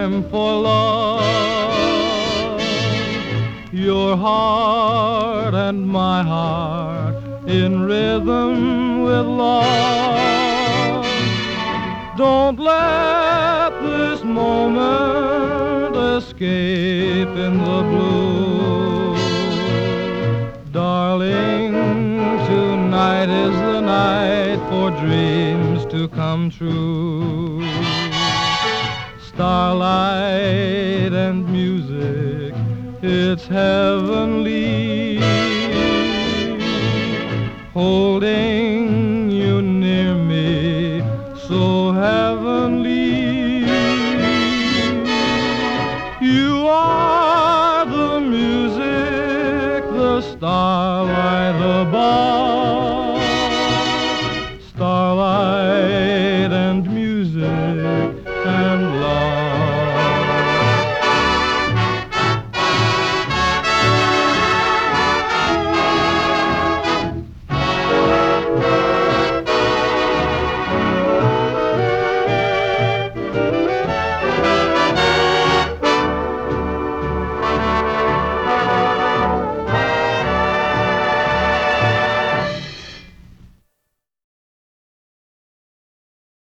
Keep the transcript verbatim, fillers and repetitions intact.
time for love. Your heart and my heart in rhythm with love. Don't let this moment escape in the blue. Darling, tonight is the night for dreams to come true. Starlight and music, it's heavenly. Holding